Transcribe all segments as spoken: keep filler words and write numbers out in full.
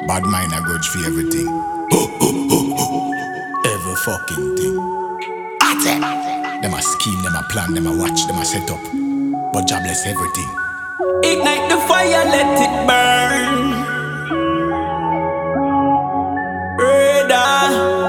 Bad mind a grudge for everything. Every fucking thing. Them a scheme, them a plan, them a watch, them a set up. But Jah bless everything. Ignite the fire, let it burn. Radar,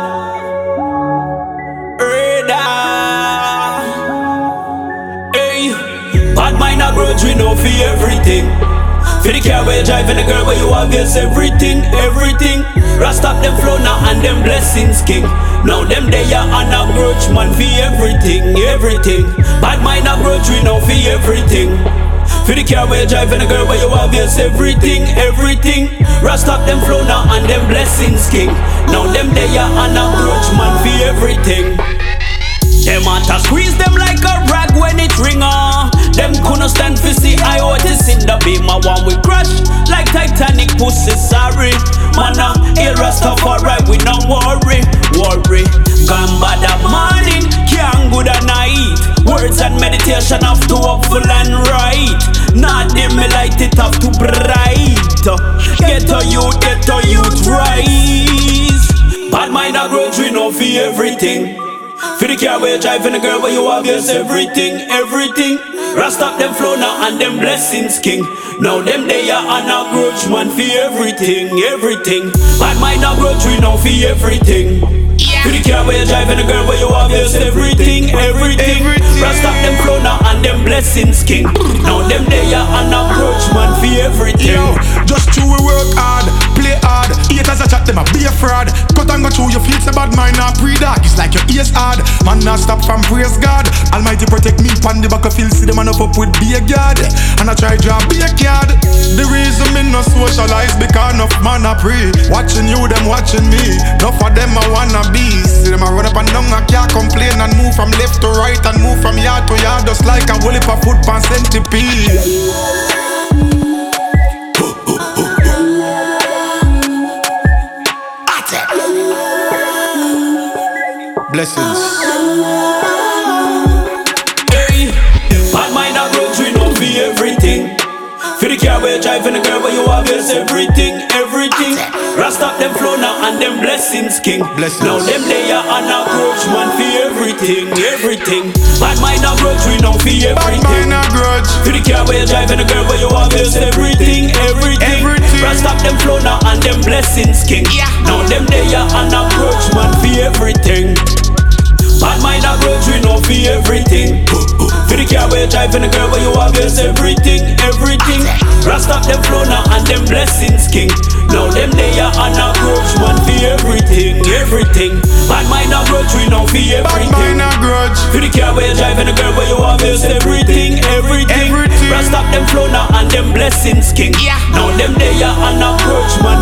radar. Hey, bad mind a grudge, we know for everything. For the car where you drive and the girl where you have, yes, everything, everything. Rasta up them flow now and them blessings king. Now them they are on a grudge man for everything, everything. Bad mind a grudge, we know for everything. For the car where you drive and the girl where you have, yes, everything, everything. Rasta up them flow now and them blessings king. Now them they are on a grudge man for everything. Them want to squeeze them like a rag when it ring on. Them couldn't stand for see I Otis in the beam. I want we crash like Titanic pussy, sorry. Man, uh, ill Rastafari, we no worry, worry. Gone bad at morning, can't good at night. Words and meditation have to up full and right. Not dim me light, it have to bright. Get a youth, get a youth rise. Bad mind a grudge, we know for everything. For the car where you drive and the girl where you have, yes, everything, everything. Rasta up them flow now and them blessings king. Now them they are on a grudge man for everything, everything. Bad mind a grudge, we know for everything. For the car where you drive and the girl where you have, yes, everything, everything. Rasta up them flow now and them blessings king. Now them they are on a grudge man for everything. Yo, just true we work hard, play hard. Haters a chat them a be a fraud. Cut and go through your feet, say bad mind not pre-dog. It's like your ears hard. Man not stop from praise God. Almighty protect me pan the back of field. See them man up up with be a god. And I try draw be a card. The reason me no socialize because enough man a pray. Watching you, them watching me. Enough of them I wanna be. See them a run up and down, I can't complain. And move from left to right and move from yard to yard. Just like a whole heap of foot pan centipede. Blessings. Hey, bad mind a grudge, we know for everything. For the car where you drive and the girl where you have, yes, everything, everything. Rasta up them flow now and them blessings king. Blessings. Now them they are on a grudge man for everything, everything. Bad mind a grudge, we know for everything. Bad mind a grudge. For the car where you drive and the girl where you have, yes, everything, everything. Everything. Rasta up them flow now and them blessings king. Now them they are on a grudge man for everything. Bad mind a grudge, we know for everything. For the car where you drive and the girl where you have, yes, everything, everything. Rasta up them flow now and them blessings king. Now them they are on a grudge man for everything, everything. Bad mind a grudge, we know for everything. Bad mind a grudge. For the car where you drive and the girl where you have, yes, everything, everything. Everything. Rasta up them flow now and them blessings king. Now them they are on a grudge man